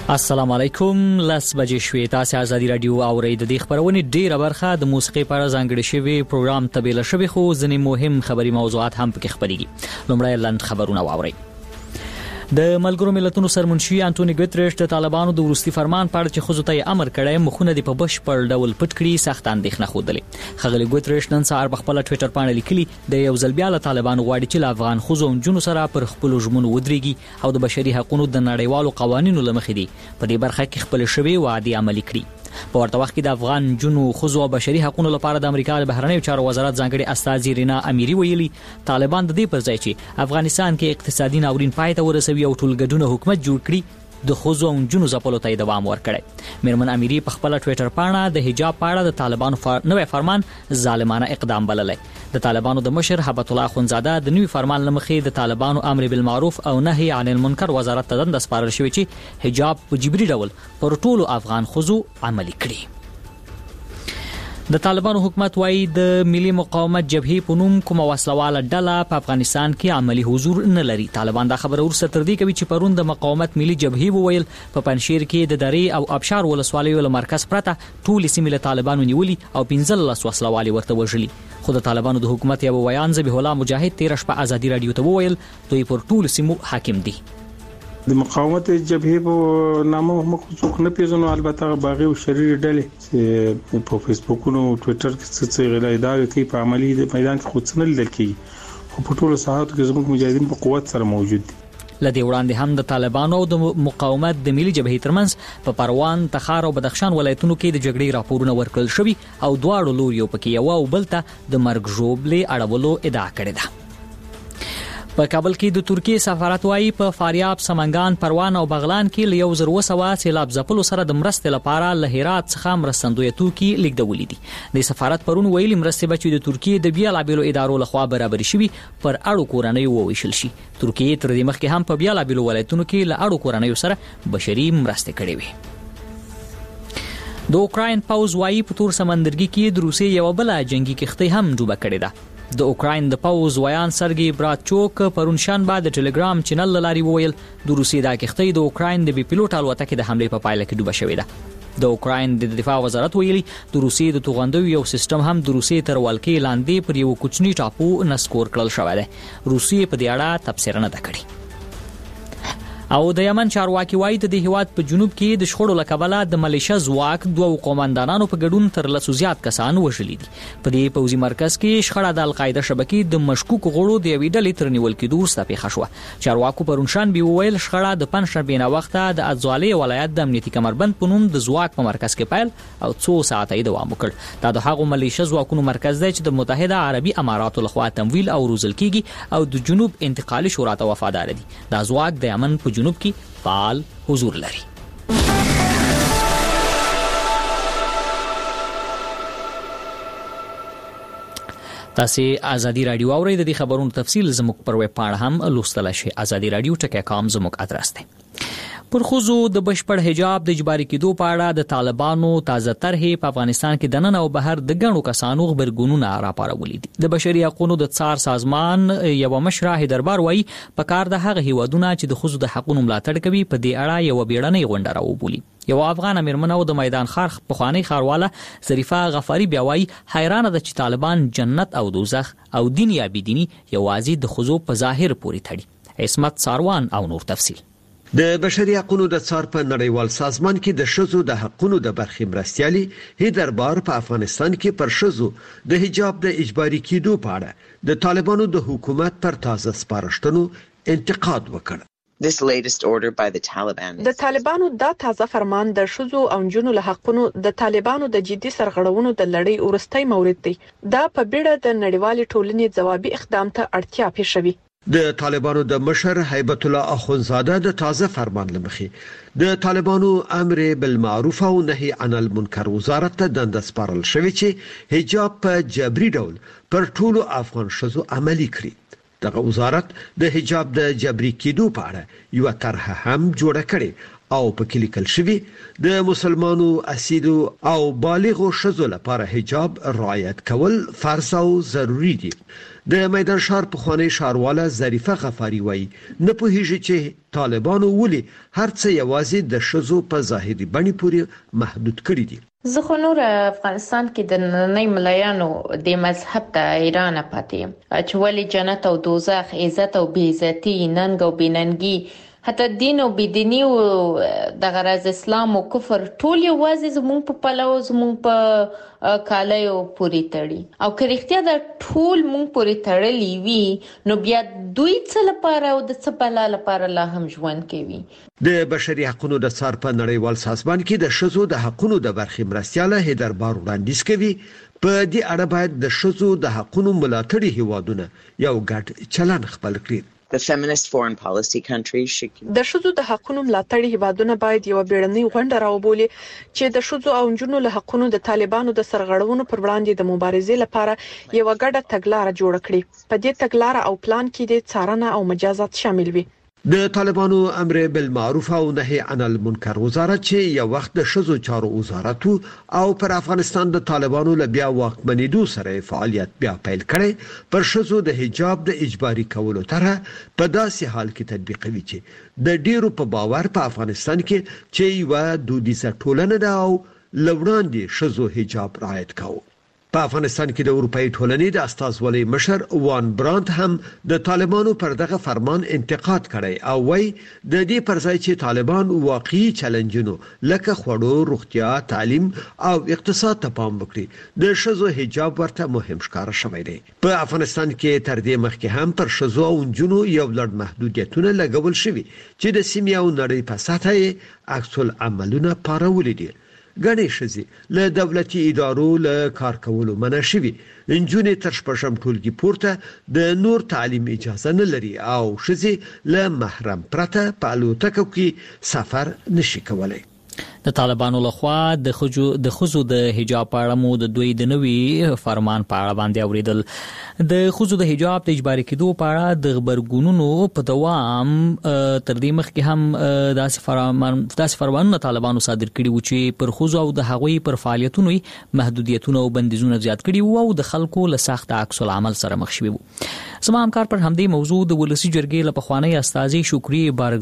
السلام علیکم. لاس بجې شوې. تاسو آزادي رادیو اورئ. د دې خبرونه ډیره برخه د موسیقي په اړه ځانګړي شوی پروګرام تبیله شوی، خو ځینې مهم خبري موضوعات هم پکې خبريږي. لومړی لاند خبرونه واورئ. د ملګرو ملتونو سرمنشي انټونی ګوتریش د طالبانو د ورستي فرمان په اړه چې خزو ته امر کړی مخونه د په بشپړ ډول پټ کړي سخت اندېښنه خوده. خغلی ګوتریش نن سهار په خپل ټوئیټر باندې لیکلي د یو ځل بیا له طالبانو غواړي چې له افغان خزو او جنو سره پر خپل ژمنو ودرېږي او د بشري حقوقو د نړیوالو قوانینو لمخې دي په دې برخه کې خپل شوی وعده عملي کړي. په ورته وخت کې د افغان جنو خزو او بشري حقوقو لپاره د امریکا د بهرنیو چارو وزارت ځانګړي استاذ رینا امیری ویلي طالبان د دې پر ځای چې افغانستان کې اقتصادي ناورین پای ته ورسوي او ټولګډونه حکومت جوړ کړي د خزو او جنو ځپلو ته دوام ورکړي. میرمن امیری په خپل ټوئیټر باندې د حجاب په اړه د طالبانو نوې فرمان ظالمانه اقدام بللی. د طالبانو د مشر هبت الله اخونزاده د نوې فرمان لمخې د طالبانو امر بالمعروف او نهي عن المنکر وزارت ته د سپارل شوی چې حجاب په جبري ډول پر ټولو افغان خزو عملي کړي. د طالبانو حکومت وايي د ملي مقاومت جبهې په نوم کومه وسلواله ډله په افغانستان کې عملی حضور نه لري. طالبان دا خبره ورسره تر دې کوي چې پرون د مقاومت ملي جبهې وویل په پنځشیر کې د درې او ابشار ولسوالیو له مرکز پرته ټول سیمې له طالبانو نیولي او 15 وسلوالي ورته وژلي. خو د طالبانو د حکومت یو بیان ذبیح الله مجاهد 13 په ازادي رادیو ته وویل دوی پر ټول سیمو حاکم دي. د مقاومت جبهې په نامه موږ څوک نه پیژنو، البته باغی او شریر ډلې چې په فیسبوک او ټوئیټر کې څه غلای دا کوي په عملی د میدان کې خود څنل لیدل کیږي، خو په ټولو ساحاتو کې زموږ مجاهدین په قوت سره موجود دي. لدې وړاندې هم د طالبانو او د مقاومت د ملي جبهې ترمنځ په پروان، تخار او بدخشان ولایتونو کې د جګړې راپورونه ورکړل شوي او دواړو لوريو پکې یو او بل ته د مرګ ژوبلې اړولو ادعا کړې ده. په کابل کې د ترکیه سفارت وايي په فاریاب، سمنګان، پروان او بغلان کې له 1200 سیلاب ځپلو سره د مرستې لپاره له هرات څخه مرستندوی توکي لیږدولې دي. د سفارت پرون ویلي مرستې بچي د ترکیه د بیلابېلو ادارو لخوا برابر شوي پر اړو کورنۍ وویشل شي. ترکیه تر دې مخکې هم په بیلابېلو ولایتونو کې له اړو کورنۍ سره بشري مرستې کړې وي. د اوکراین پوز وايي په تور سمندرګي کې د روسیې یو بل جنگي کښتۍ هم ډوبه کړې ده. د اوکراین د پوز ویان سرګي براتچوک پرون شنبه د ټلګرام چینل لاري وویل د روسیې د کښتۍ د اوکراین د بي پيلوټ الوتکې د حمله په پایله کې ډوبه شوې ده. د اوکراین د دفاع وزارت ویلي د روسیې د توغندوی یو سیستم هم د روسیې تر ولکې لاندې پر یو کوچني ټاپو نسکور کړل شوی دی. روسیې په دې اړه تبصره نه کړې. او د یمن چارواکي وایي د هیواد په جنوب کې د شخړو لکبله د ملیشیا ځواک دوه قوماندانانو په ګډون تر لسو زیات کسان وژلي دي. په دې پوځي مرکز کې شخړه د القاعده شبکې د مشکوک غړو د یوې ډلې تر نیول کېدو وروسته پیښه شوه. چارواکو پرون شنبه وویل شخړه د پنځشنبې نه وخته د ازوالې ولایت د امنیتي کمربند په نوم د ځواک په مرکز کې پیل او څو ساعته یې دوام وکړ. دا د هغو ملیشیا ځواکونو مرکز دی چې د متحده عربي اماراتو لخوا تمویل او روزل کیږي او د جنوب انتقالي شورا ته وفادار دي. دا ځواک د یمن په جنوب کې فعال حضور لري. تاسو آزادی رادیو اورئ. د دې خبرونو تفصیل زموږ پر ویب پاڼه هم لوستل شئ. azadi.radio.com زموږ ادرس دی. پر خوځو د بشپړ حجاب د اجباري کېدو په اړه د طالبانو تازه طرحې په افغانستان کې دننه او بهر د ګڼو کسانو خبرګونونه راپارولي دي. د بشري حقوقو د څار سازمان یو مشر هیدربار وایي په کار د هغه هیوادونو چې د خوځو د حقوقو ملاتړ کوي په دې اړه یو بیړنۍ غونډه راوبولي. یو افغان امرمنو د میدان خار پخوانی خارواله ظریفه غفاری بیا وایي حیرانه ده چې طالبان جنت او دوزخ او دین یا بيدینی یوازې د خوځو په ظاهر پورې تړي. عصمت ساروان او نور تفصیل. د بشري حقوقو د څار په نړیوال سازمان کې د شذو د حقوقو د برخې مرستيالي هیدربار په افغانستان کې پر شذو د حجاب د اجباري کېدو په اړه د طالبانو د حکومت پر تازه سپارښتنو انتقاد وکړ. This latest order by the Taliban. د طالبانو دا تازه فرمان د شذو او جنو له حقونو د طالبانو د جدي سرغړونو د لړۍ ورستۍ مورد دی. دا په بیړه د نړیوال ټولنې ځوابي اقدام ته اړتیا پېښوي. د طالبانو د مشر هیبت الله اخونزاده د تازه فرمان لمخې د طالبانو امر بالمعروف او نهي عن المنکر وزارت ته د سپارل شوی چې حجاب په جبري ډول پر ټولو افغان شذو عملي کړي. دغه وزارت د حجاب د جبري کېدو په اړه یو طرح هم جوړه کړې او په کې لیکل شوی د مسلمانو اصیلو او بالغو ښځو لپاره حجاب رعایت کول فرض او ضروری دي. د میدان شهر په خوانی شهرواله ظریفه غفاری وایي نه پوهیږي چې طالبانو ولي هر څه یوازې د ښځو په ظاهري بڼې پورې محدود کړی دي. زه خو نور افغانستان کې د نننۍ ملایانو د مذهب ته ایران پاتې چې ولی جنت او دوزخ، عزت او بی عزتی، ننګ او بیننګي، حتی دین او بيدینی او د غرض اسلام او کفر ټول یوازې زموږ په پلو، زموږ په کالیو پوری تړي. او که رښتیا دا ټول مونږ پوری تړلي وي نو بیا دوی څه لپاره او د څه بلا لپاره لا هم ژوند کوي. د بشري حقوقو د څار په نړیوال سازمان کې د ښځو د حقوقو د برخې مرستياله هیدر بار وړاندیز کوي. په دې اړه باید د ښځو د حقوقو ملاتړي هیوادونه یو ګډ چلن خپل کړي. The feminist foreign policy countries should د ښځو د حقوقو ملاتړي هیوادونه باید یو بیړنۍ غونډه راوبولي چې د ښځو او نجونو له حقوقو د طالبانو د سرغړونو پر وړاندې د مبارزې لپاره یو ګډه تګلارې جوړ کړي. په دې تګلارې او پلان کې د څارنه او مجازات شامل وي. د طالبانو امر بالمعروف او نهي عن المنکر وزارت چې یو وخت د ښځو چارو وزارت او پر افغانستان د طالبانو له بیا واکمنېدو سره فعالیت بیا پیل کړي، پر ښځو د حجاب د اجباري کولو طرح په داسې حال کې تطبیقوي چې د ډیرو په باور په افغانستان کې چې یو دودیزه ټولنه ده او لوړاندې ښځو حجاب رعایت کوي. په افغانستان کې د اروپאי ټولنې د استازولۍ مشر وان برانت هم د طالبانو پر دغه فرمان انتقاد کړی او وايي د دې پر ځای چې طالبان واقعي چیلنجونو لکه خوړو، روغتیا، تعلیم او اقتصاد ته پام وکړي، د ښځو حجاب ورته مهم ښکار شوی دی. په افغانستان کې تر دې مخکې هم پر ښځو او نجونو یو لړ محدودیتونه لګول شوي چې د سیمې او نړۍ په سطح یې عکس العملونه پارولي دي. غني شزي له دولتي ادارو له کار کولو منع شوی، نجونې تر شپږم ټولګي پورته د نور تعلیم اجازه نه لري او شزي له محرم پرته په الوتکو کې سفر نشي کولای. د طالبانو لخوا د خزو د حجاب په اړه مو د دوی د نوي فرمان په اړه باندې اوریدل. د خزو د حجاب د اجباري کېدو په اړه د خبرګونونو په دوام تر دې مخکې هم داسې فرمانونه طالبانو صادر کړي وو چې پر خزو او د هغوی پر فعالیتونو محدودیتونه او بندیزونه زیات کړي وو او د خلکو له سخت عکس العمل سره مخ شوي وو. زما همکار پر همدې موضوع د ولسی جرګې له پخوانی استاذي شکری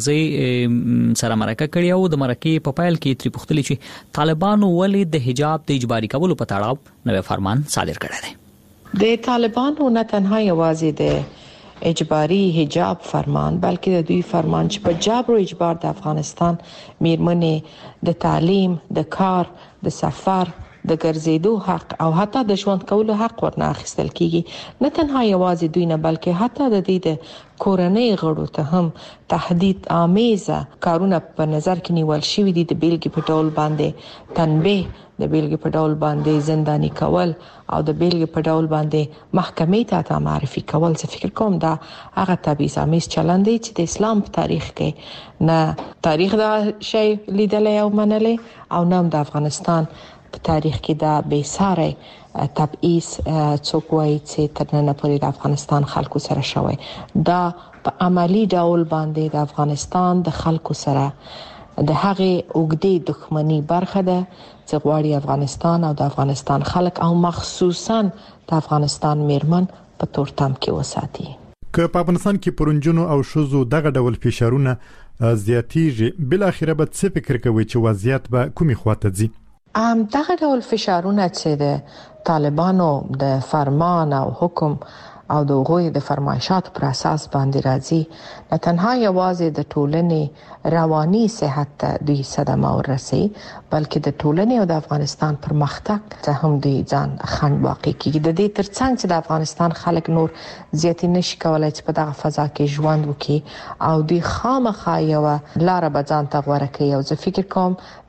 بارګزی سره مرکه کړې او د مرکې په پایل کې تری پوښتنه چې طالبانو ولې د حجاب د اجباري کولو په تړاو نوې فرمان صادر کړی دی. د طالبانو نه تنها یوازې د اجباري حجاب فرمان بلکې د دوی فرمان چې په جبر او اجبار د افغانستان میرمنې د تعلیم، د کار، د سفر، د ګرځېدو حق او حتی د ژوند کولو حق ورنه اخیستل کیږي. نه تنها یوازې دوی نه بلکې حتی د دې د کورنۍ غړو ته هم تهدید آمیزه کارونه په نظر کې نیول شوی دي. د بیلګې په ډول باندې تنبیه، د بیلګې په ډول باندې زنداني کول او د بیلګې په ډول باندې محکمې ته معرفي کول. زه فکر کوم دا هغه تبعیض آمیز چلند دی چې د اسلام په تاریخ کې نه تاریخ دا شی لیدلی او منلی او نه د افغانستان په تاریخ کې دا بې ساري تبعیض څوک وایي چې تر نن پورې د افغانستان خلکو سره شوی. دا په عملی ډول باندې د افغانستان د خلکو سره د هغې اوږدې دښمنۍ برخه ده چې غواړي افغانستان او د افغانستان خلک او مخصوصا د افغانستان میرمن په تورتم کې وساتي. که په افغانستان کې پرونجونو او شوزو دغه ډول فشارونه زیاتیږي، بل اخره به څه فکر کوي چې وضعیت به کومې خواته ځي؟ دغه ډول فشارونه چې د طالبانو د فرمان او حکم او د غوی د فرمایشات پر اساس باندې راځي، نه تنها یوازې د ټولنې رواني صحت ته دوی صدمه ورسي بلکې د ټولنې او د افغانستان پرمختګ ته هم دوی ځان خنډ واقع کیږي. د دې ترڅنګ چې د افغانستان خلک نور زیاتی نشي کولای چې په دغه فضا کې ژوند وکړي او دوی خامخا یو لار به ځان ته غوره کوي. او زه فکر کوم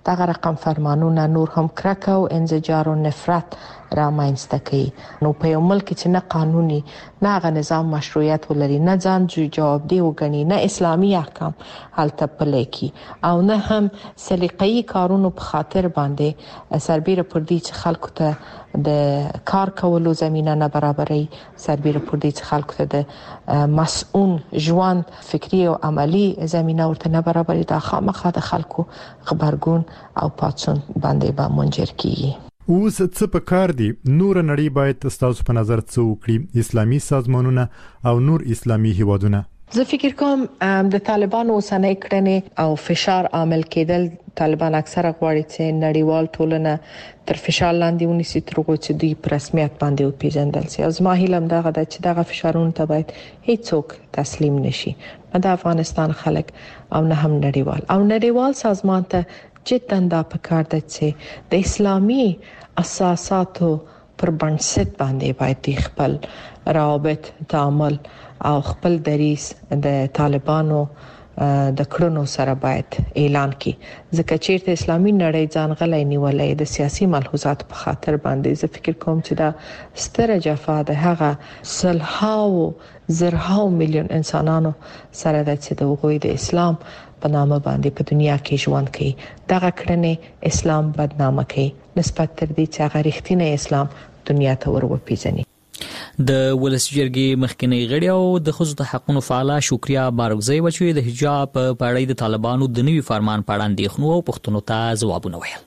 دغه رقم فرمانونه نور هم کرکه او انزجار او نفرت را مینځته کوي. نو په یو ملک چې نه قانوني نه غ نظام مشروعیت ولري، نه ځان جواب دی وګڼي، نه اسلامي احکام هلته پلي کی او نه هم سلیقې کارونو په خاطر باندې سربېره پر دې چې خلکو ته د کار کولو زمينه نه برابرۍ، سربېره پر دې چې خلکو ته د مسؤل ژوند فکری او عملی زمينه ورته نه برابرۍ، دا خامخا د خلکو خبرګون او پاتون باندې به منجر کیږي. اوس څه په کار دي نور نړۍ باید تاسو په نظر څه وکړي، اسلامي سازمانونه او نور اسلامي هیوادونه؟ زه فکر کوم د طالبانو اوسنۍ کړنې او فشار عامل کېدل، طالبان اکثره غواړي چې نړیوال ټولنه تر فشار لاندې ونیسي تر څو چې دوی په رسمیت باندې وپیژندل شي. او زما هیله هم دغه ده چې دغه فشارونه ته باید هیڅوک تسلیم نشي، نه د افغانستان خلک او نه هم نړیوال سازمان ته جدا دا پکار ده چې د اسلامي اساساتو پر بنسټ باندې باید خپل روابط تعامل او خپل دریس د طالبانو د کړنو سره باید اعلان کړي، ځکه چې اسلامي نړۍ ځان غلې نیولې د سیاسي ملحوظات په خاطر باندې. زه فکر کوم چې دا ستره جفا ده هغه سلهاو زرهاو میلیون انسانانو سره ده چې د وګړي د اسلام په نامه باندې په دنیا کې ژوند کوي. دغه کړنې اسلام بدنامه کوي نسبت تر دې چې هغه رښتینی اسلام دنیا ته ورپیژني. د ولس جرګې مخکنی غړي او د ښځو د حقوقو فعاله شکریا بارګزی وچوي د حجاب په اړه د طالبانو د نوي فرمان په اړه اندېښنو او پوښتنو ته ځوابونه ویل.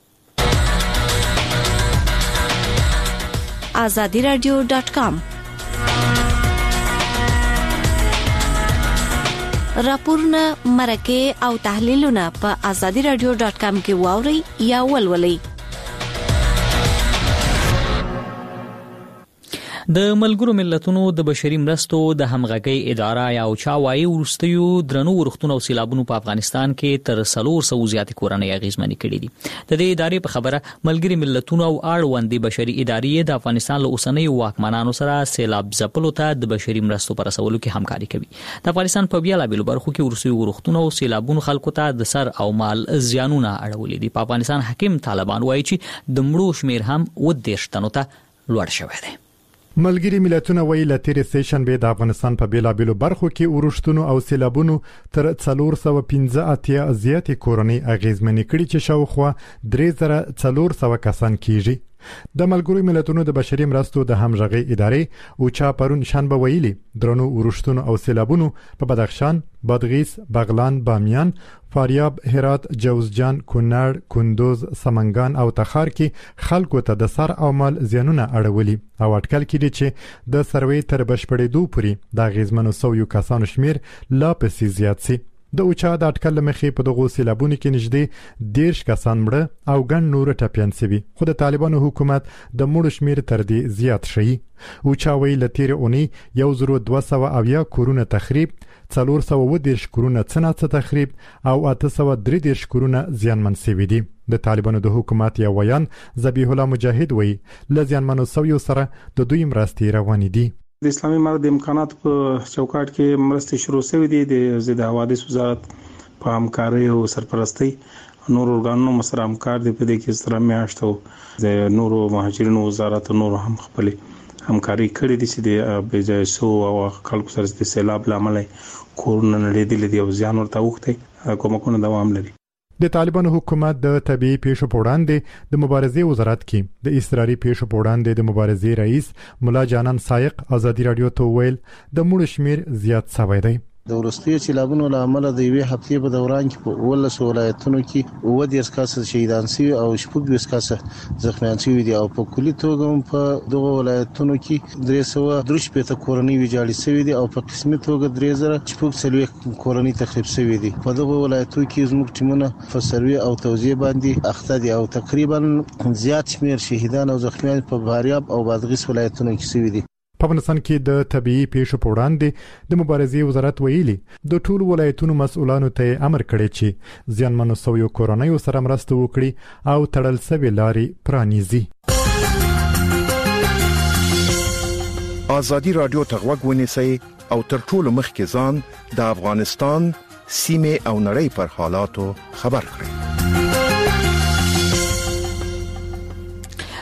azadiradio.com راپورونه مرکه او تحلیلونه په azadiradio.com کې واوري یا ولولئ. د ملګرو ملتونو د بشري مرستو د همغږۍ اداره یا چاوایي ورستیو درنو ورختونو او سیلابونو په افغانستان کې تر 300 زیات کورنۍ اغیزمنې کړې دي. د دې ادارې په خبره ملګري ملتونو او اړوندې بشري ادارې د افغانستان له اوسنۍ واکمنانو سره سیلاب ځپلو ته د بشري مرستو پر رسولو کې همکاري کوي. د افغانستان په بیلابیلو برخو کې ورستیو ورختونو او سیلابونو خلکو ته د سر او مال زیانونه اړولې دي. په افغانستان حکیم طالبان وایي چې د مړو شمیر هم 20 تنو ته لوړ شوی دی. ملګري ملتونه وایي ل تیر سیشن به د افغانستان په بیلابیلو برخو کې ورښتونو او سیلابونو تر 415 زیاتې کورنۍ اغیزمنې کړي چې شاوخوا 3400 کسان کیږي. د ملګرو ملتونو د بشري مرستو د همغږۍ ادارې او چا پرون شنبه ویلي درنو ورښتونو او سیلابونو په بدخشان، بادغیس، بغلان، بامیان، فاریاب، هرات، جوزجان، کونړ، کندوز، سمنګان او تخار کې خلکو ته د سر او مال زیانونه اړولي او اټکل کړي چې د سروې تر بشپړېدو پورې د غیزمنو 100 کسانو شمیر لا پسې زیات شي. د اوچا د اټکل مخې په دغه سیلابونو کې نږدې 10 کسان مړه او ګڼ نور ټپيان شوي، خو د طالبانو حکومت د مړو شمیر تر دې زیات شي. اوچا وی ل تیر اونۍ 1200 کورونه تخریب، 410 کورونه څنګه تخریب او 833 کورونه زیانمن شوي دي. د طالبانو د حکومت یو ویان ذبیح الله مجاهد وی ل زیانمنو سویو سره د دوی مرستې روانې دي. د اسلامي امارت د امکانات په چوکاټ کې مرستې شروع شوې دي. د ضد حوادث وزارت په همکارۍ او سرپرستۍ نور ارګانونو سره همکار دي. په دې کې سره میاشتو د نور مهاجرینو وزارت نور هم خپل همکاري کړې دي چې د بجایسو او خلکو سره د سیلاب لامل کورونه نړیدل دي او زیان ورته وخته کومکونه دوام لري. د طالبانو حکومت د طبيعي پیښو په وړاندې د مبارزې وزارت کې د اضطراري پیښو په وړاندې د مبارزې رئیس مولا جانان سایق ازادي رادیو ته ویل د مړو شمیر زیات شوی دی. د ورستیو سیلابونو لامل د یوې هفتې په دوران کې په 12 ولایتونو کې 10 کسان شهیدان شوي او 20 کسان زخمیان شوي دي او په کلي توګه په دغه ولایتونو کې 330 کورنۍ ویجاړې شوي دي او په قسمي توګه 3040 کورنۍ تخریب شوي دي. په دغه ولایتونو کې زموږ ټیمونه په سروي او توزیع باندې اخته دي او تقریبا زیات شمیر شهیدان او زخمیان په فاریاب او بادغیس ولایتونو کې شوي دي. په افغانستان کې د طبيعي پیښو په وړاندې د مبارزې وزارت ویلي د ټولو ولایتونو مسؤلانو ته امر کړی چې زیانمنو سویو کورنۍ سره مرسته وکړي او تړل شوی لارې پرانیزي. ازادي رادیو ته غوږ ونیسئ او تر ټولو مخکې ځان د افغانستان سیمه او نړۍ پر حالاتو خبر کړئ.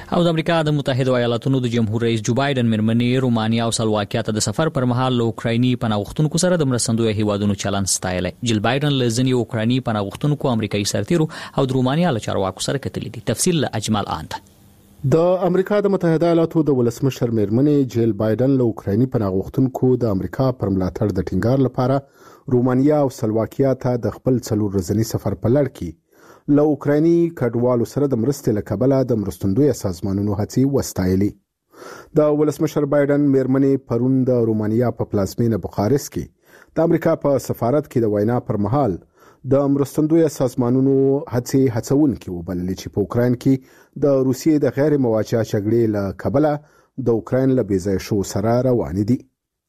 او د امریکا د متحده ایالاتونو د جمهور رئیس جو بایدن مرمنې رومانیا او سلواکیا ته د سفر پر مهال اوکرایني پناهغښتونکو سره د مرستندوی هیوادونو چلند ستایل. جل بایدن له ځینې اوکرایني پناهغښتونکو امریکایي سرتیرو او د رومانیا له چارواکو سره کتلي دي. تفصیل له اجمال آند. د امریکا د متحده ایالاتو د ولسمشر مرمنې جیل بایدن له اوکرایني پناهغښتونکو د امریکا پر ملاتړ د ټینګار لپاره رومانیا او سلواکیا ته د خپل 4 ورځنی سفر په لړ کې له اوکرایني کډوالو سره د مرستې له کبله د مرستندوی سازمانونو هڅې وستایلې. د ولسمشر بایدن مرمنې پرون د رومانیا په پلازمینه بوخارست کې د امریکا په سفارت کې د وینا پر مهال د مرستندوی سازمانونو هڅې هڅونکي وبللې چې په اوکراین کې د روسیې د غیر مواجهه جګړې له کبله د اوکراین له بېځایه شو سره روان دي.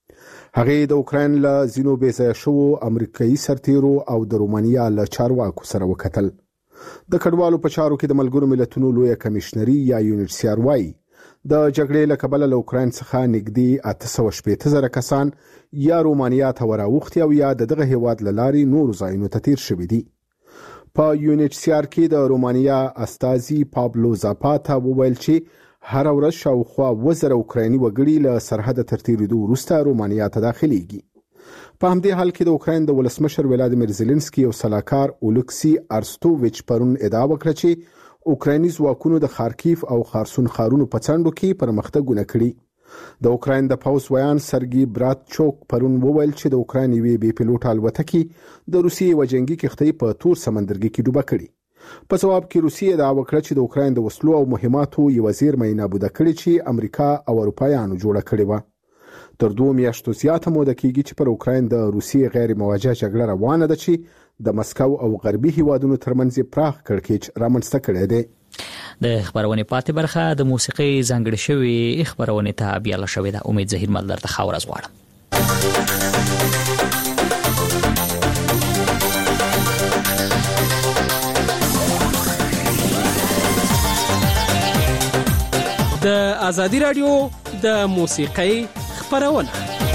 هغه د اوکراین له زینو بېځایه شو امریکایي سرتیرو او د رومانیا له چارواکو سره وکتل. د کډوالو په چارو کې د ملګرو ملتونو لوی کمشنري یا UNHCR وايي د جګړې له کبله له اوکراین څخه نږدې 880,000 کسان یا رومانیا ته وراوښتي او یا دغه هیواد له لارې نور ځایونو ته تیر شوي دي. په UNHCR کې د رومانیا استازي پابلو زاپاتا وویل چې هر ورځ شاوخوا 1000 اوکرایني وګړي له سرحد تر تیریدو وروسته رومانیا ته داخليږي. په همدې حال کې د اوکراین د ولسمشر ولادیمیر زيلنسکي او سلاکار اولکسي ارستوویچ پرون ادعا وکړه چې اوکرایني ځواکونو د خارکیف او خارسون ښارونو په څنډو کې پرمختګونه کړي. د اوکراین د پوز ویان سرګي براتچوک پرون وویل چې د اوکراین یوې بې پیلوټ الوتکې د روسیې وجنګي کښتۍ په تور سمندرګي کې ډوبه کړې. په جواب کې روسیې ادعا وکړه چې د اوکراین د وسلو او مهماتو یو زیرمه نابوده کړې چې امریکا او اروپایانو جوړه کړې و. تر 2 میاشتو زیاته موده کېږي چې پر اوکراین د روسیې غیر مواجهه جګړه روانه ده چې د مسکو او غربي هیوادونو ترمنځ پراخ کړکېچ رامنځته کړی دی. د خبرونه پاتې برخه د موسیقي ځانګړې شوی خبرونه ته بیا له شوې ده. امید زهیر ملدر ته خاور از غواړم. د ازادي رادیو د موسیقۍ خبرونه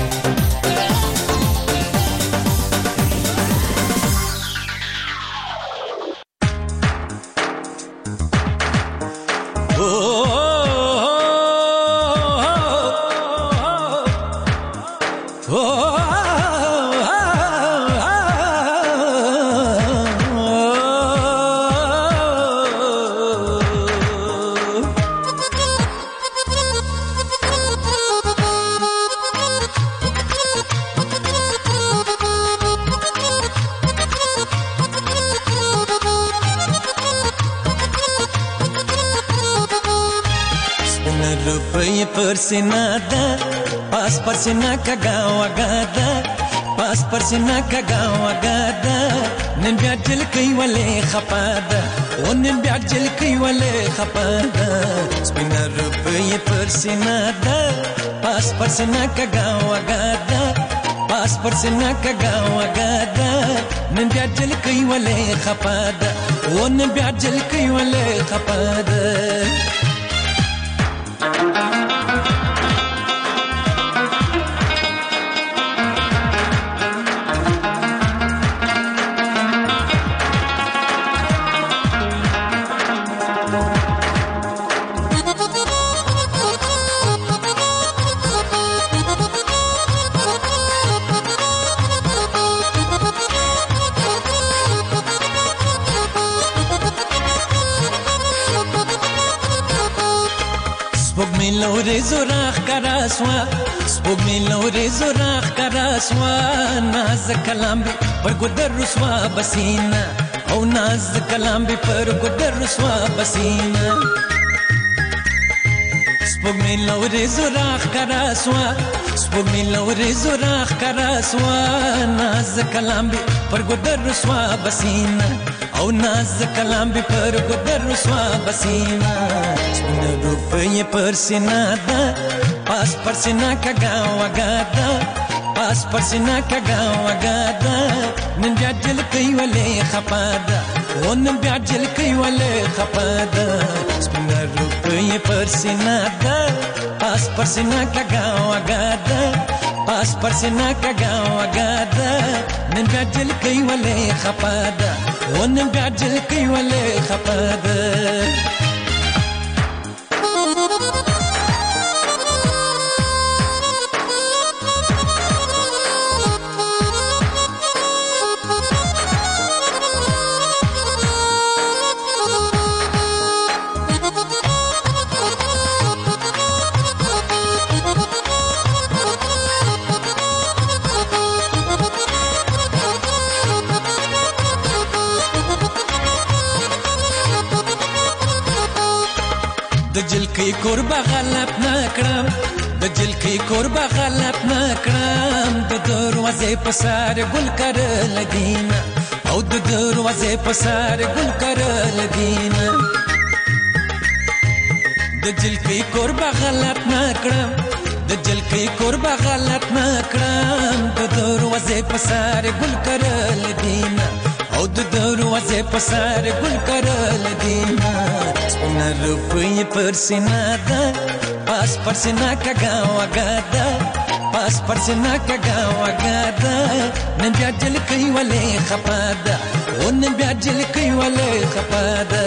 Persina da pas persina kagawa gada pas persina kagawa gada nin biajil kai wale khapada on nin biajil kai wale khapada spina rupai persina da pas persina kagawa gada pas persina kagawa gada nin biajil kai wale khapada on nin biajil kai wale khapada لوري زراخ کراسوا سپوږمۍ لوري زراخ کراسوا ناز کلام به پر ګدر رسوا بسینا او ناز کلام به پر ګدر رسوا بسینا سپوږمۍ لوري زراخ کراسوا سپوږمۍ لوري زراخ کراسوا ناز کلام به پر ګدر رسوا بسینا او ناز کلام به پر ګدر رسوا بسینا روپیه پرسینا دا پاس پرسینا کگاوا گادا پاس پرسینا کگاوا گادا نن بیاجل کئی ولی خپادا و نن بیاجل کئی ولی خپادا سپینا روپیه پرسینا دا پاس پرسینا کگاوا گادا پاس پرسینا کگاوا گادا نن بیاجل کئی ولی خپادا و نن بیاجل کئی ولی خپادا جلکی کوربه غلط نکړم د جلکی کوربه غلط نکړم د دروازې په سر ګل کرل دینه او د دروازې په سر ګل کرل دینه د جلکی کوربه غلط نکړم د جلکی کوربه غلط نکړم د دروازې په سر ګل کرل دینه او د دروازې په سر ګل کرل دینه سپینه روپۍ پر سینه ده پاس پر سینه کږه وږه ده پاس پر سینه کږه وږه ده نن بیا جلکۍ ولې خفه ده او نن بیا جلکۍ ولې خفه ده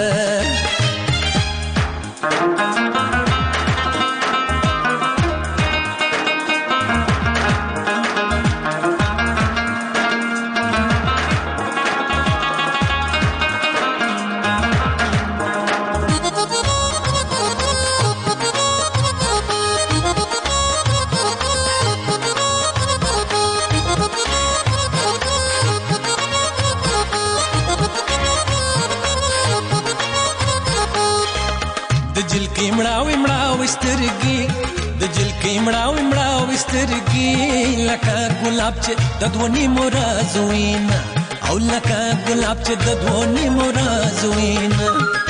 مړاوي سترګې لکه ګلاب چې د دوه نیمو رازو وینا او لکه ګلاب چې د دوه نیمو رازو وینا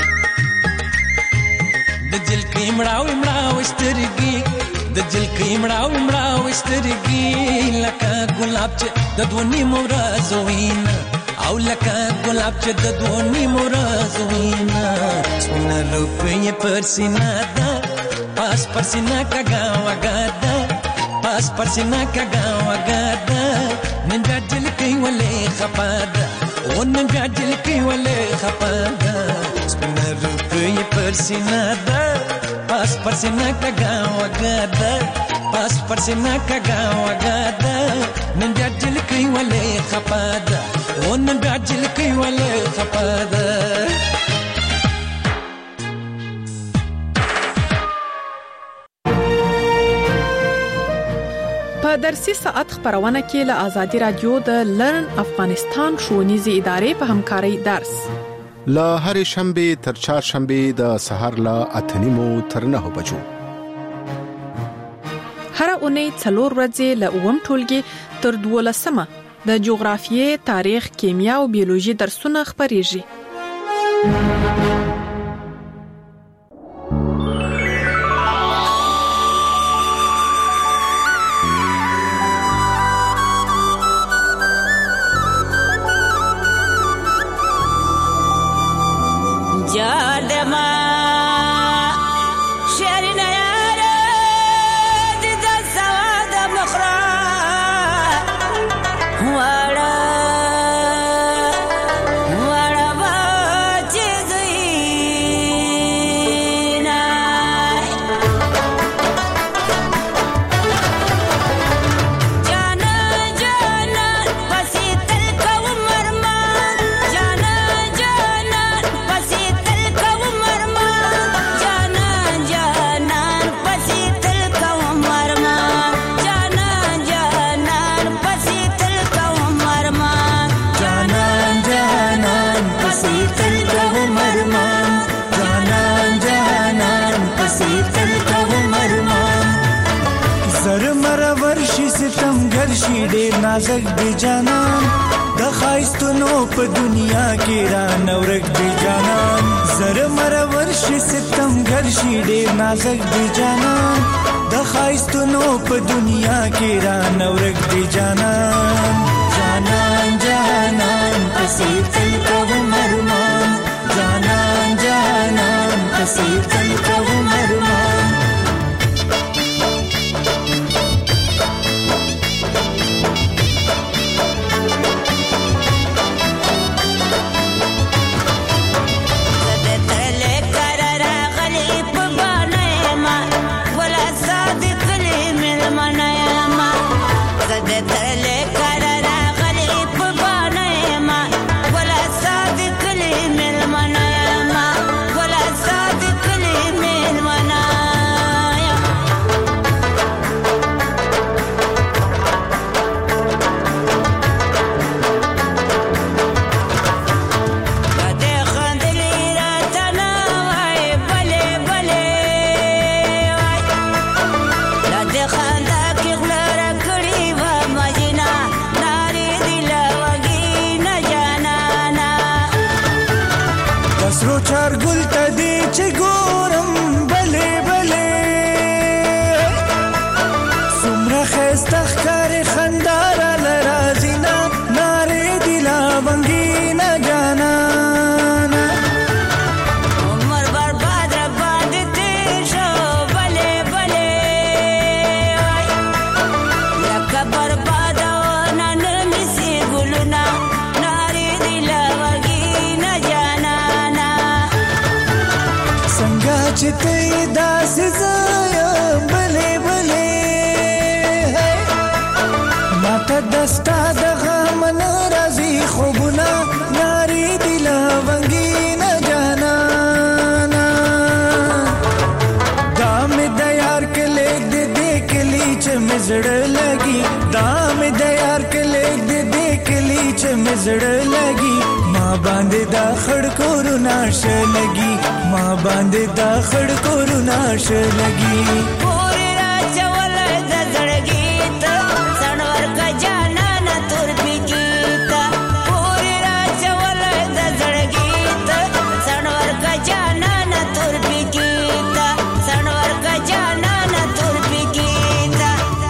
د جلکې مړاوي سترګې د جلکې مړاوي سترګې لکه ګلاب چې د دوه نیمو رازو وینا او لکه ګلاب چې د دوه نیمو رازو وینا سپینه روپۍ پر سینه ده پاس پر سینه کږه وږه ده پاس پر سینه کږه وږه ده نن بیا جلکۍ ولې خفه ده او نن بیا جلکۍ ولې خفه ده سپینه روپۍ پر سینه ده پاس پر سینه کږه وږه ده پاس پر سینه کږه وږه ده نن بیا جلکۍ ولې خفه ده او نن بیا جلکۍ ولې خفه ده په درسي ساعت خبرونه کې له آزادي رادیو د لرن افغانستان ښوونیزې ادارې په همکارۍ درس له هر شنبه تر چهارشنبه د سحر له 8:30 تر 9 بجو هر اونۍ 4 ورځې له 9 ټولګي تر 12 د جغرافیې، تاریخ، کیمیا او بیولوژي درسونه خبريږي. نازک دی جانان د خایستونو په دنیا کې را نورک دی جانان زر مرور شي ستم ګر شي ډیر نازک دی جانان د خایستونو په دنیا کې را نورک دی جانان جانان جانان پسې تل کوم ارمان جانان جانان پسې تل کوم ارمان Tele برباد نن نسی ګلونا ناری دل وګی نه جانانا څنګه چې ته داسې زایا بلې بلې ماته دستا د غم ناراضي خوبونه ناری دل وګی نه جانانا دام د یار کله دې کلی چې مزړه لګي دام د یار کله دې کلی چې مزړه لګي ما باندې دا خړ کورونه شلګي ما باندې دا خړ کورونه شلګي پورې راچول د زړګي ته سنور کا جانا نه تور پیګیتا پورې راچول د زړګي ته سنور کا جانا نه تور پیګیتا سنور کا جانا نه تور پیګیتا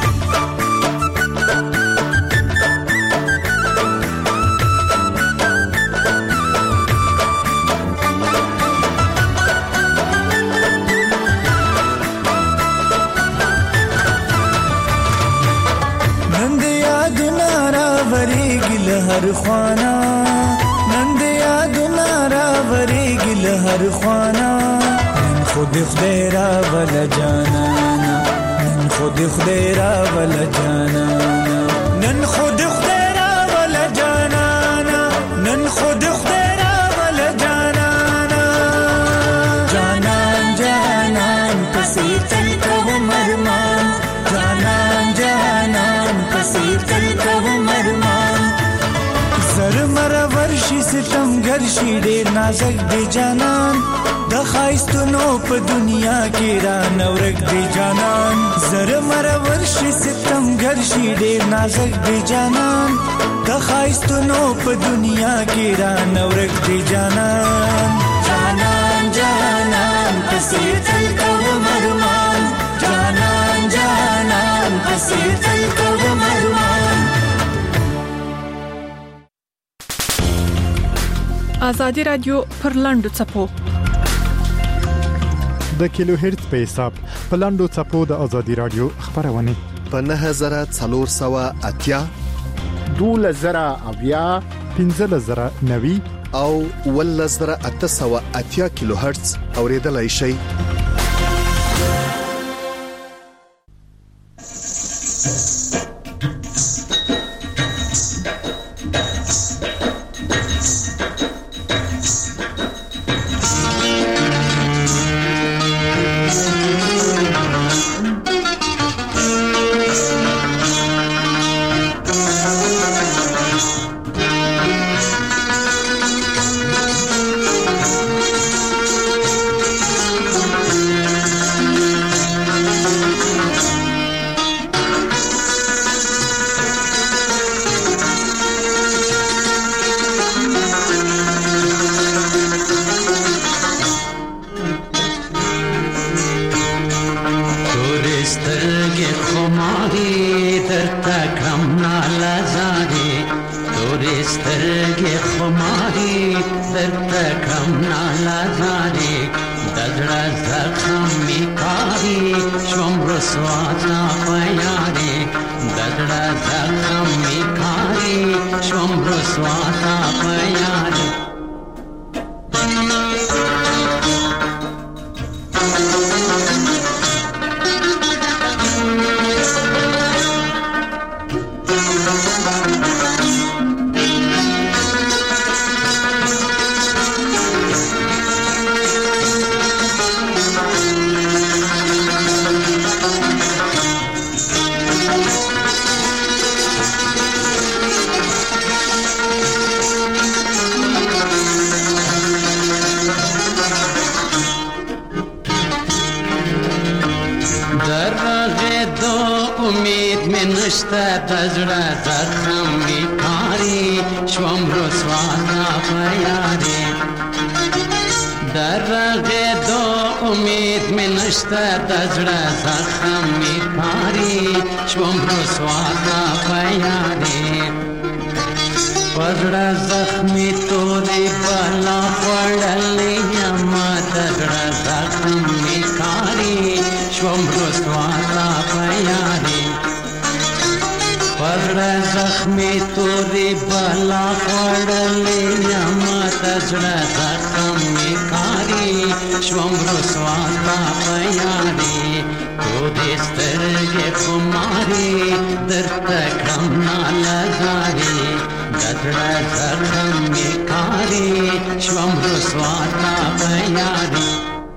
نند یاد نارا وریږي له هر خوانا نند یاد نارا وریږي له هر خوانا نن خود خدای را ول جانانا نن خود خدای را ول جانانا نن خود خدای را ول جانانا نن خود خدای را ول جانانا جانان جانان پسې تل کوم ارمان جانان جانان پسې تل کوم ارمان زر مر ورشي ستم ګرشي ډېر نازک دی جانان د خایستونو په دنیا کې را نورک دی جانان زر مر ورشي ستم ګرشي ډېر نازک دی جانان د خایستونو په دنیا کې را نورک دی جانان جانان جانان پسې تل کوم ارمان جانان جانان پسې تل کوم ارمان ازادي رادیو پر لاندو چپو د کیلو هرتز په حساب په لاندو چپو د ازادي رادیو خبرونه په 9480 2000 15090 او 1880 کیلو هرتز اوریدلای شئ. پزړه زخمي تورې بلا خوړلې یما تزړه زخمي کاری شوم رسوا تا پیاري تورې سترګې خماري درته کړم نالداري دزړه زخمي کاری شوم رسوا تا پیاري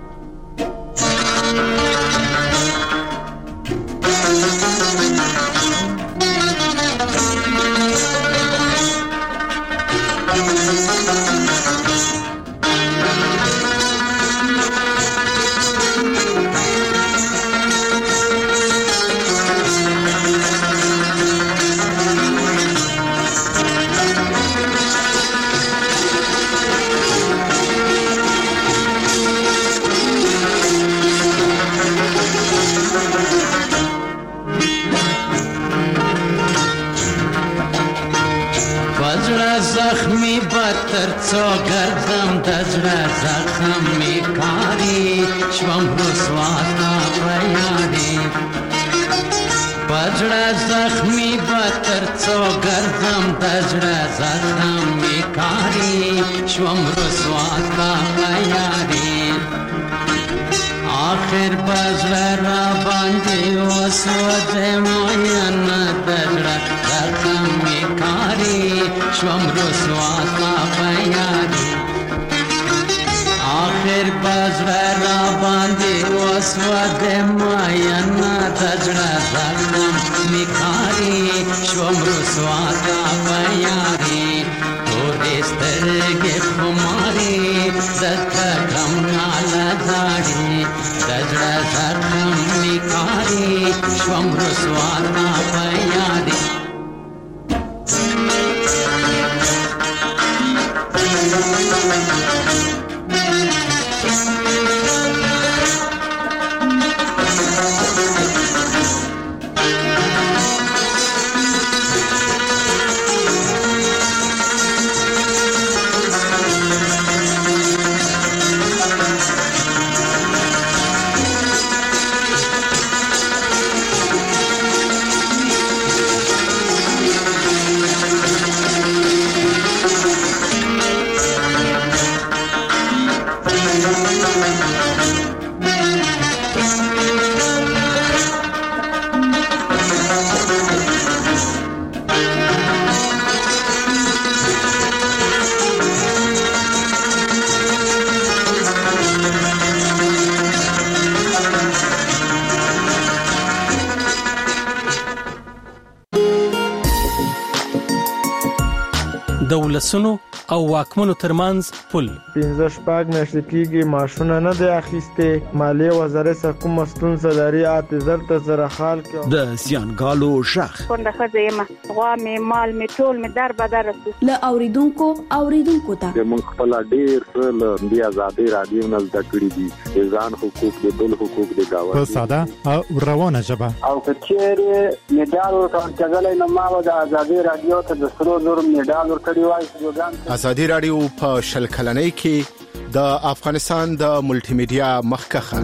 زخمی بتر څو ګرځم د زړه زخمي کاری شوم رسوا تا پیاري پزړه زخمی بتر څو ګرځم د زړه زخمي کاری شوم رسوا تا پیاري آخر پزړه را باندې وسوځه موین د زړه زخمي کاری شوم رسوا تا پیاري آخر پزړه را باندې وسوځه موین د زړه زخمي کاری شوم رسوا تا پیاري تورې سترګې خماري زکه کم نالداري د زړه زخمي کاری شوم رسوا تا پیاري د ولسونو او واکمنو ترمنځ پل 15 شپږ میاشتې کېږي معاشونه نه دی اخیستې مالیې وزارت څخه کومه ستونزه لري اعتذار ته سره حال کې د زیانګالو ژغ کونډه ښځه یم غوا مې مال مې ټول مې در بدر رسو له اوریدونکو ته موږ خپل ډیر څه د آزادۍ رادیو نه زده کړي دي ځان حقوق د بل حقوق د گاوند په ساده او روانه ژبه او کچېره میډال ورکړل کېږي نو ما د آزادۍ رادیو ته د 300 میډال ورکړی وای آزادۍ رادیو په شل کلنۍ کې د افغانستان د ملټي میډیا مخکخه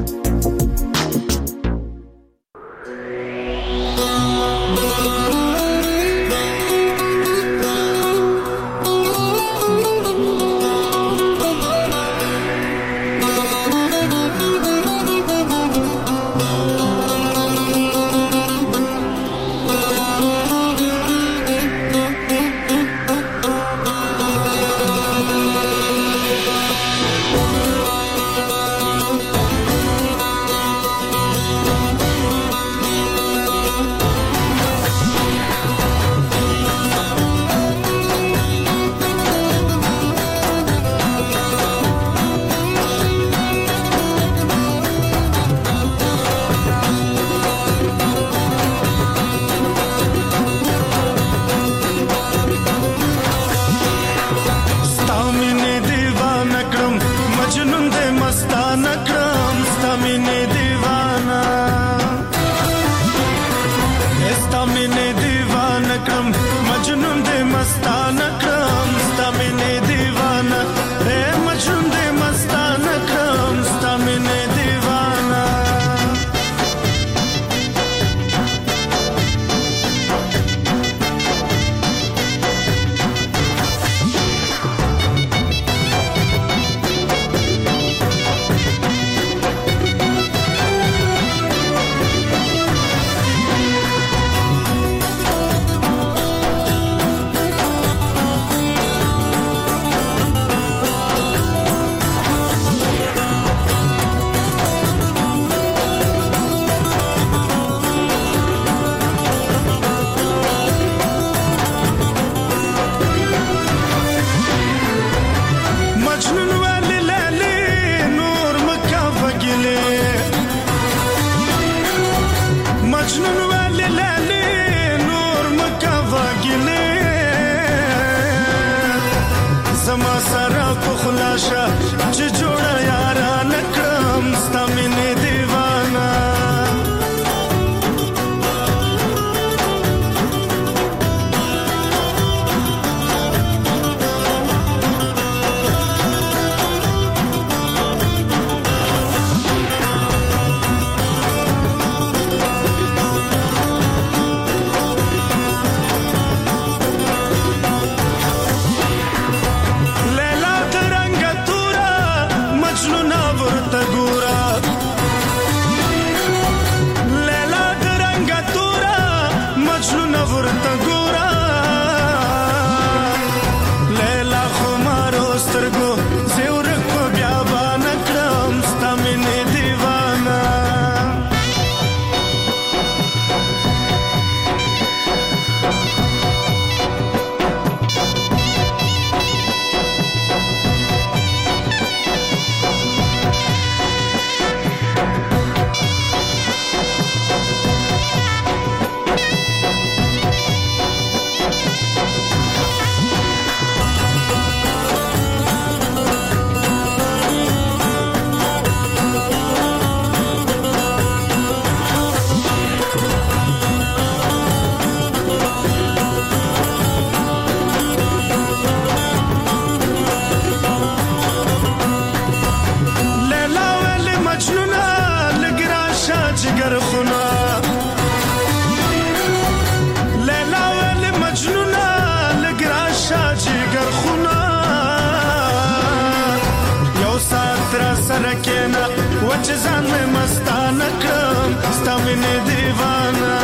چې ځان مې مستانه کړم ستا مینې دیوانه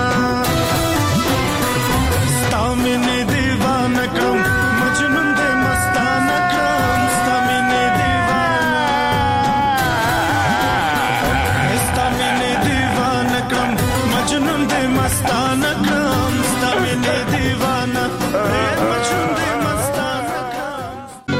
ستا مینې دیوانه کړم مجنون دې مستانه کړم ستا مینې دیوانه ستا مینې دیوانه کړم مجنون دې مستانه کړم ستا مینې دیوانه مجنون دې مستانه کړم.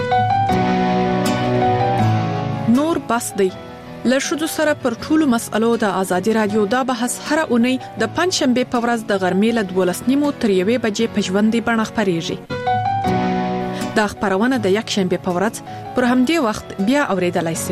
نور بس دی له شذو سره پر ټولو مسألو د ازادي رادیو دا بحث هر اونۍ د پنځشنبه په ورځ د غرمې له 12:30 تر 1 بجې په ژوندۍ بڼه خپرېږي. دا خبرونه د یک شنبه په ورځ پر همدې وخت بیا اوریدلای شئ.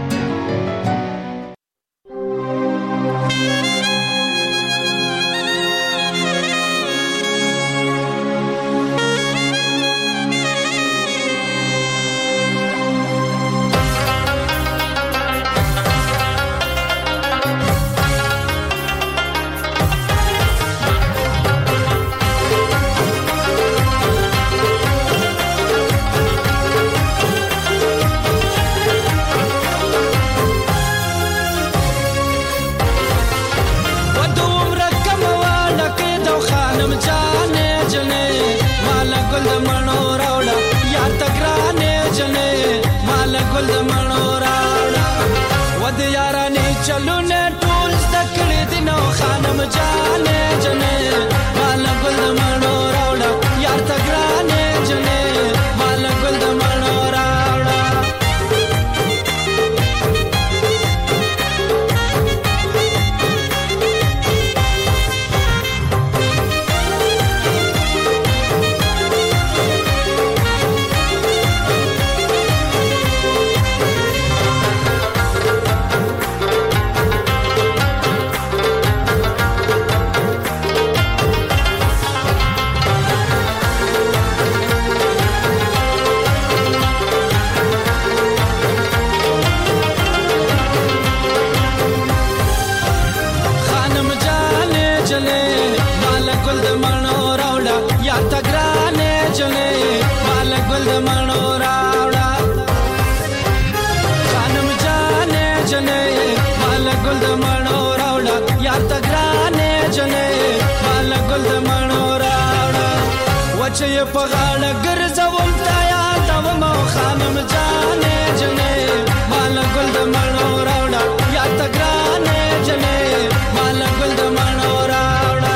چې په غاړه ګرځوم تا یادوم او خانم جانې جنې مال ګل د مڼو راوړه یا ته ګرانې جنې مال ګل د مڼو راوړه.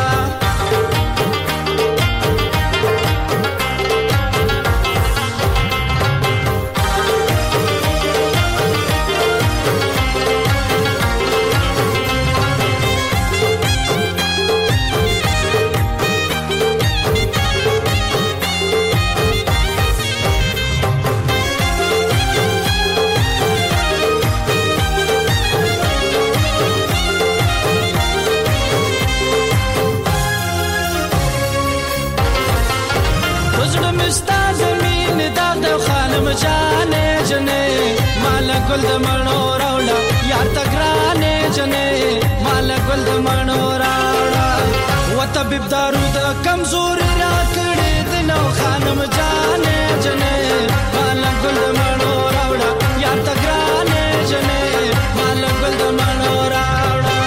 جانې جنې مال ګل د مڼو راوړه یا ته ګرانې جنې مال ګل د مڼو راوړه. و طبيب دارو د کمزوري را کړې د نو خانم جانې جنې مال ګل د مڼو راوړه یا ته ګرانې جنې مال ګل د مڼو راوړه.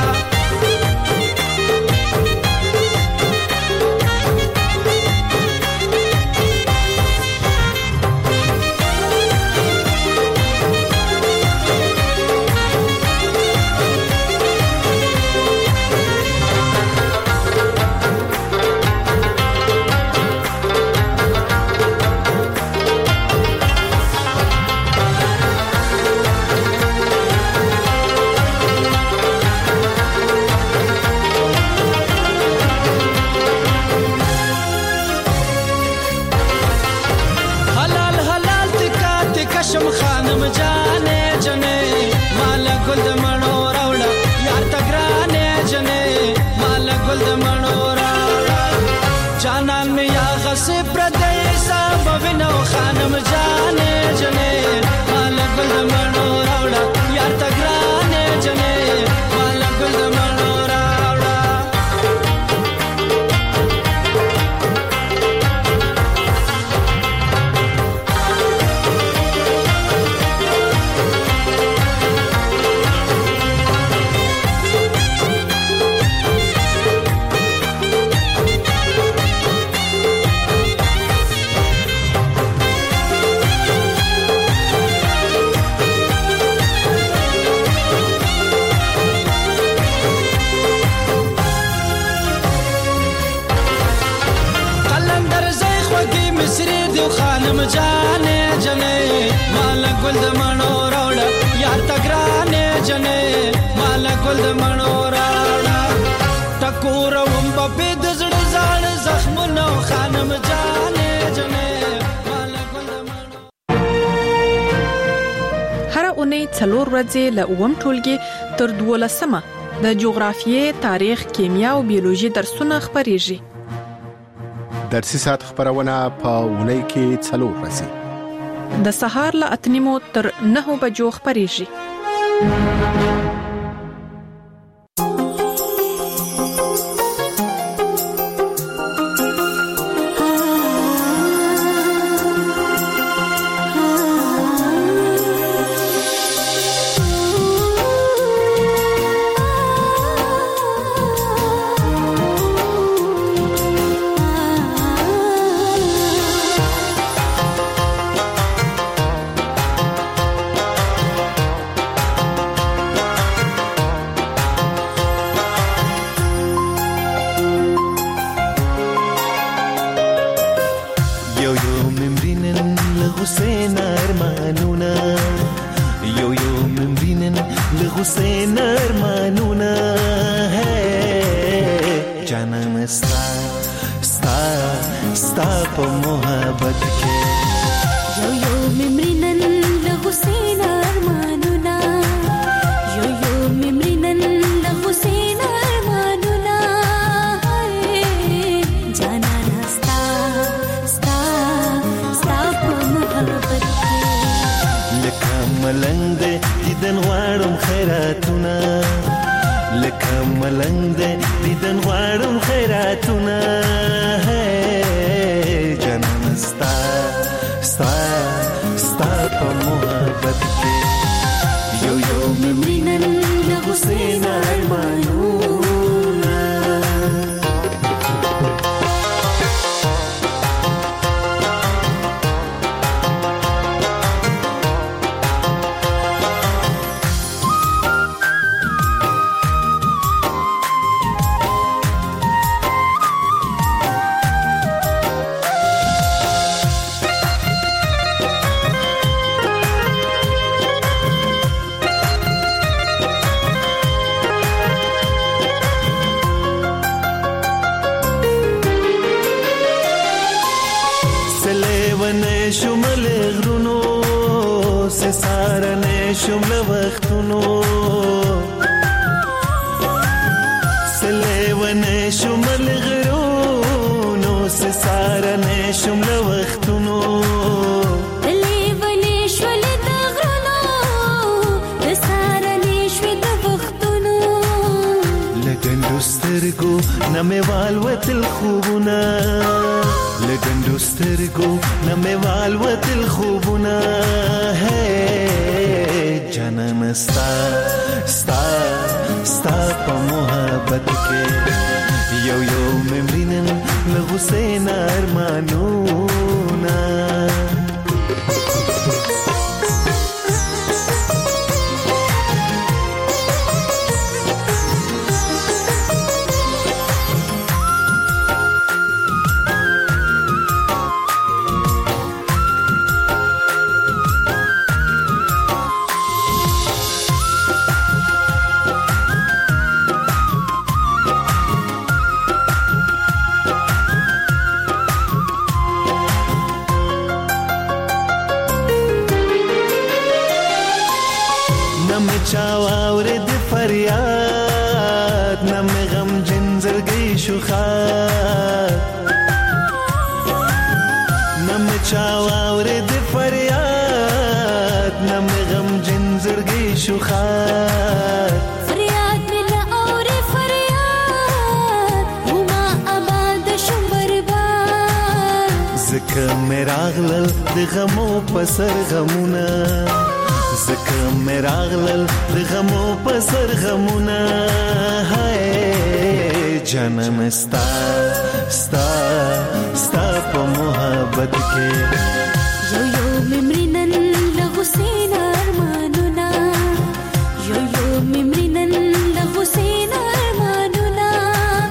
شم خانم جانې جنې مال ګل د مڼو راوړه یا ته ګرانې جنې مال ګل د مڼو راوړه. جانان مې یا غصه پردې صاحب وینو خانم جانې جنې مال ګل د مڼو راوړه یا ته ګرانې جنې مال ګل د مڼو راوړه. خانم جانې جنې مال ګل د مڼو راوړه یار تګرانې جنې مال ګل د مڼو راوړه ټکور وم په د زړه زړ زخمونو خانم جانې جنې مال ګل د مڼو. هر اونۍ 4 ورځې له اوم ټولګي تر 12مه د جغرافیې، تاریخ، کیمیا او بیولوژي درسونه خبريږي. درسي ساعت خبرونه په اونۍ کې 4 ورځې د سهار له 8 تر 9 بجو خبريږي.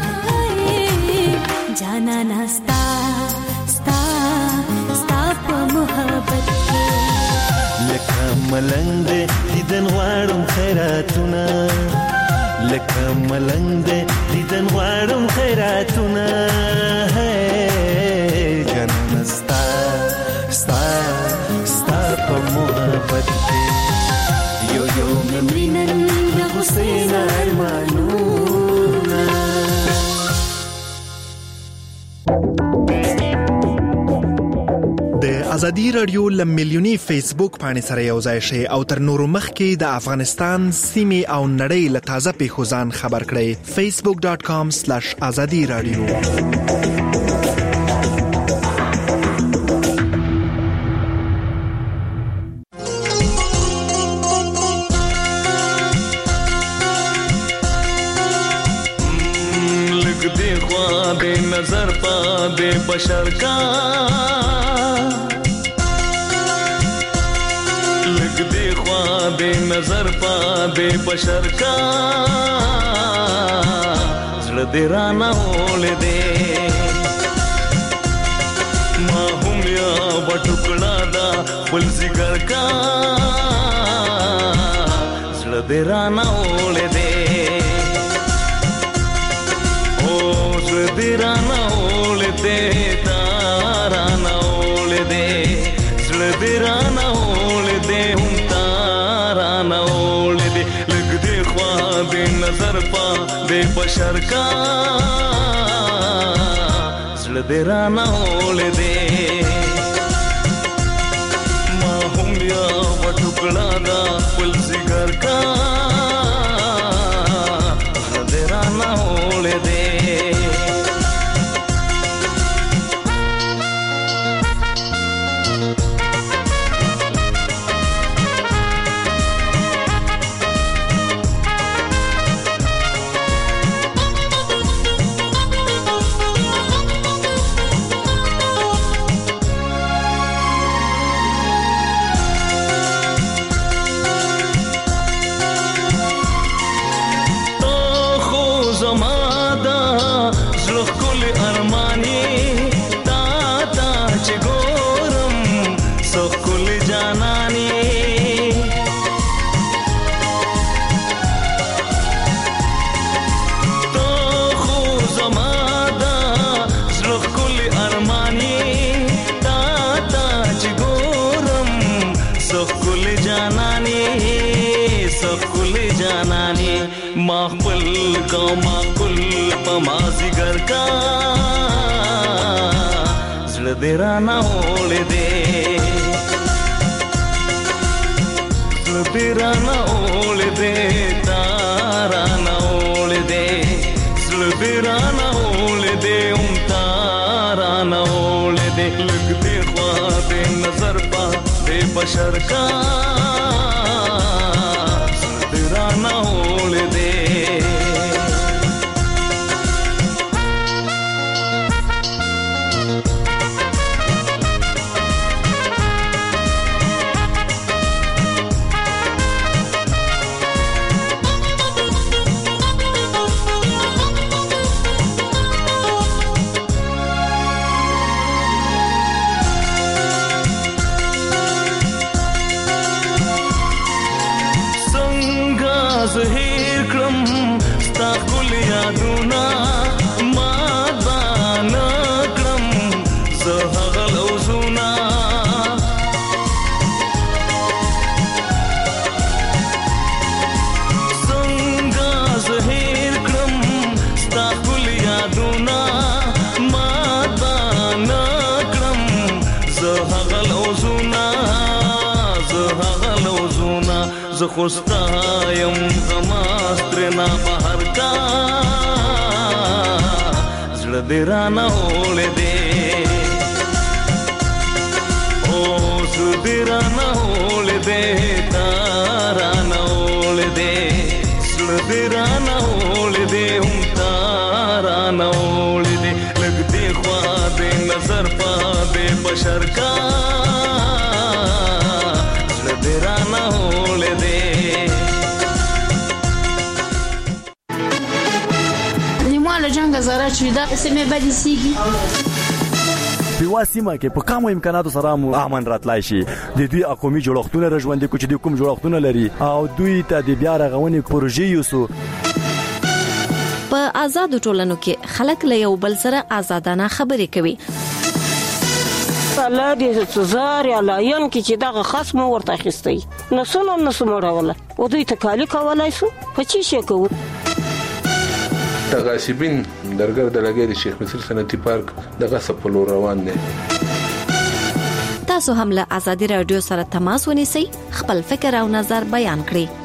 जाना ना स्ता स्ता स्ता ملنګ دې دیدن غواړم خیراتونه لکه ملنګ دې دیدن غواړم خیراتونه جنم ستا ستا ستا په محبت کې یو یو مینن د حسین ارمانونه د ازادي رادیو لملیونی فیسبوک باندې سره یو ځای شي او تر نورو مخکې د افغانستان سیمې او نړۍ له تازه پیښو ځان خبر کړئ facebook.com/azadi radio لګ دې خوا دې نظر پا دې بشر کا دې نظر پا دې بشر کا زړه دې رانه ولې دې ما هم یا وټکړه دا بل زګر کا زړه دې رانه ولې دې او زړه دې رانه ولې دې تارانه ولې دې زړه دې رانه ولې دې نظر پا دې بشر کا زړه دې رانه ولې دې ما هم یا وټکړه دا خپل زګر کا زړه دې رانه ولې دې دې رانه ولې دې زړه دې رانه ولې دې تارانه ولې دې زړه دې رانه ولې دې تارانه ولې دې لګ دې خوا دې نظر پا دې بشر کا زړه دې رانه ولې دې زهیر کړم ستا ښکل یادونه ما ځان کړم زه هغه لوزونه څنګه زهیر کړم ستا ښکل یادونه ما ځان کړم زه هغه لوزونه زه خوستا یم زماسترنا بهر کا زړه دې رانه ولې دې او زړه دې رانه ولې دې تارانه ولې دې زړه دې رانه ولې دې تارانه ولې دې لګ دې خوا دې نظر پا دې بشر کا زړه دې رانه ولې دې جنگ زارا چویدا سمه بدی سیگی په واسمه کې په کوم امکاناتو سره امن راتلای شي د دوی اقومي جوړښتونه رژوندې کوچ د کوم جوړښتونه لري او دوی ته د بیا رغونې پروژې یوسو. په آزادو ټولنو کې خلک له یو بل سره آزادانه خبرې کوي. الله دې سزار یا لاین کې چې دغه خصم ورته اخیستی نسونه ولا او دوی تکالی کولای شو په چی شي کوو. تغاسبین درګر د لګي د شیخ مصر صنعتي پارک دغه سپلو روان دي. تاسو هم له آزادي رادیو سره تماس ونیسئ، خپل فکر او نظر بیان کړئ.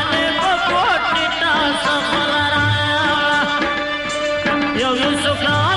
Yo, you so far.